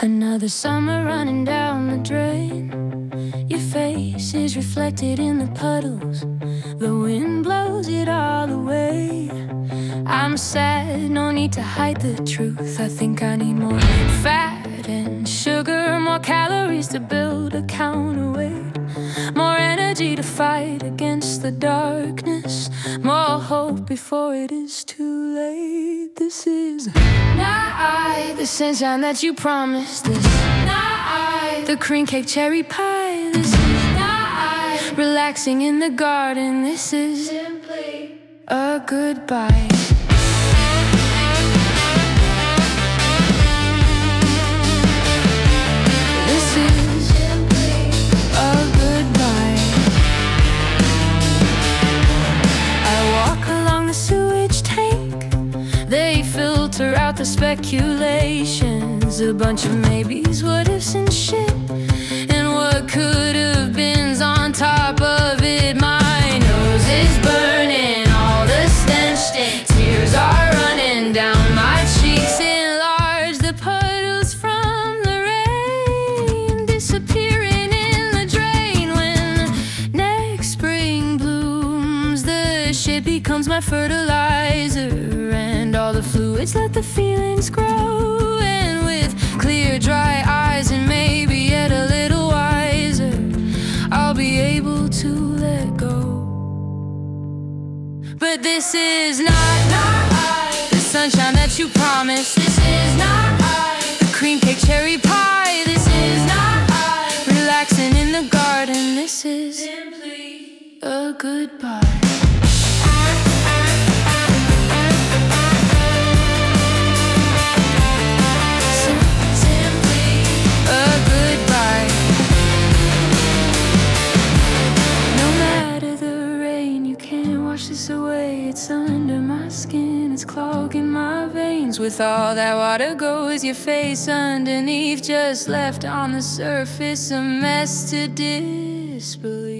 Another summer running down the drain. Your face is reflected in the puddles. The wind blows it all away. I'm sad, no need to hide the truth. I think I need more fat and sugar, more calories to build a counterweight, more energy to fight against the darkness, more hope before it is too late. This is not the sunshine that you promised. This is not the cream cake cherry pie. This is not relaxing in the garden. This is simply a goodbye. This is simply a goodbye. I walk along the sewage tank. They filter out the speculations. A bunch of maybes, what ifs and shit. And what could have been's on top of it. My nose is burning, all the stench stinks. Tears are running down my cheeks. Enlarge the puddles from the rain, disappearing in the drain. When next spring blooms, the shit becomes my fertilizer, and all the fluids let the feelings grow. And with clear, dry eyes and maybe yet a little wiser, I'll be able to let go. But this is not the sunshine that you promised. This is not the cream cake cherry pie. This is not relaxing in the garden. This is simply a goodbye. This away, it's under my skin, it's clogging my veins. With all that water goes your face underneath, just left on the surface, a mess to disbelieve.